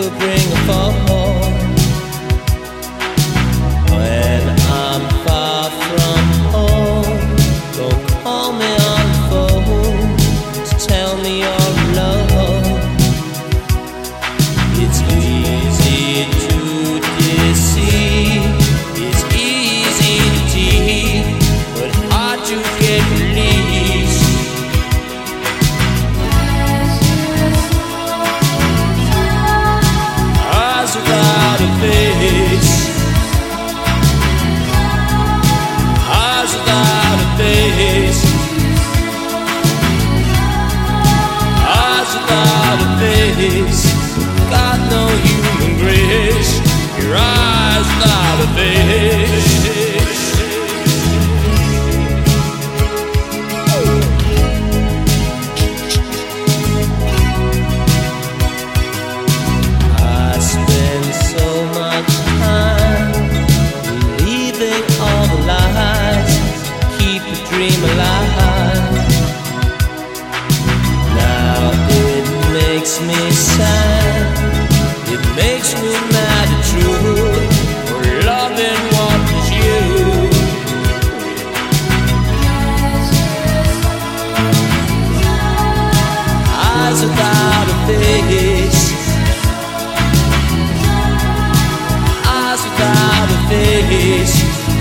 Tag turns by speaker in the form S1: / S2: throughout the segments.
S1: could bring a fall. When I'm far from home, don't call me on the phone to tell me you're alone. It's easy to deceive, it's easy to deal, but hard to get released. Eyes without a face, eyes without a face, eyes without a face. Got no human grace. Your eyes without a face. I spend so much time believing all the lies, keep a dream alive. Now it makes me sad, it makes me mad at truth for loving what is you. Eyes without a face, eyes without a face,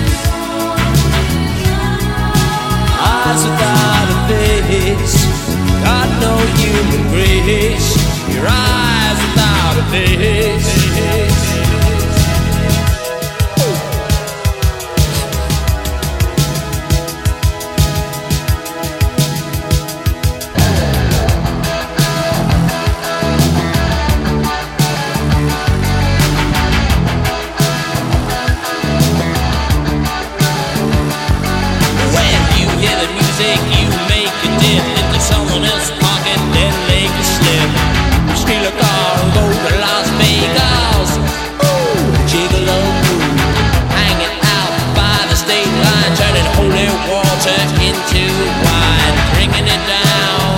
S1: eyes without a face. Got no human grace. Your eyes without a face. When you hear the music, you make a dip into someone else's pocket, then make a slip. Steal a car and go to Las Vegas. Ooh, gigolo, hanging out by the state line, turning holy water into wine, bringing it down.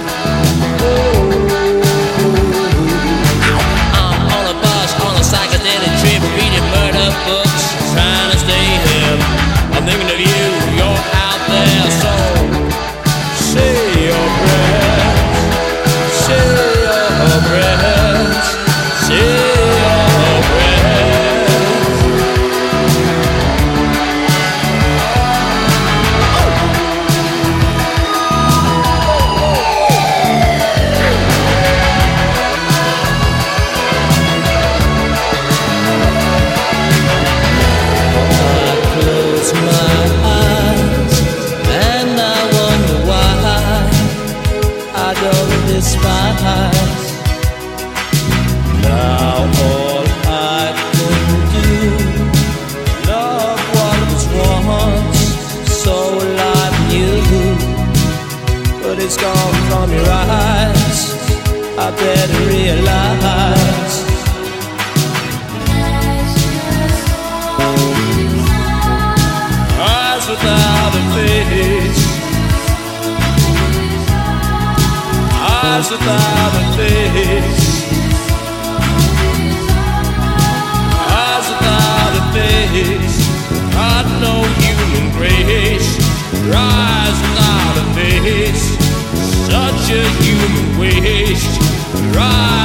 S1: I'm on a bus, on a psychedelic trip, reading murder books, trying to stay hip. I'm thinking of you, you're out there, so say your prayers, say your prayers, say your prayers. I close my eyes and I wonder why I don't despise. Now all I can do, love what was once so alive in you, but it's gone from your eyes. I better realize. Eyes without a face, eyes without a face, eyes without a face. Got no human grace. Your eyes without a face, such a human waste. Your eyes